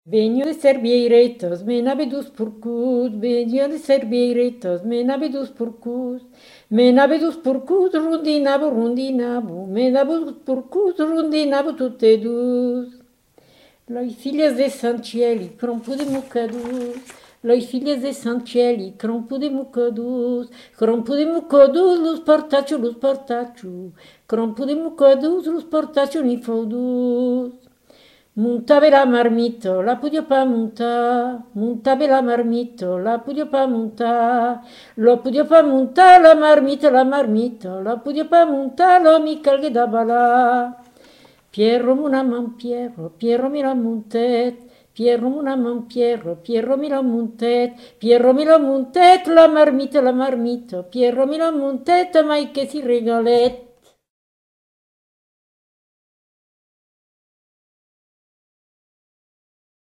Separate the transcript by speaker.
Speaker 1: Venio de Serbieretos, menabedus purcus, venio de Serbieretos, menabedus purcus, menabedus purcus, rundinabu, menabedus purcus, rundinabu tutedus. Loi filhas de Santieli, crompo de mucadus, loi filhas de Santieli, crompo de mucadus, lus portaciu, crompo de mucadus, lus portaciu ni fraudus. Montave la marmito, la podia pas montar. Montave la marmito, la podia pas montar. La podia pas montar la marmita, la podia pas montar la mica che da balà. Pierro mon Pierro, Pierro mi la montet. Pierro mon Pierro, Pierro mi la montet. Pierro mi la montet, la marmita, Pierro mi la montet, mai che si regalet.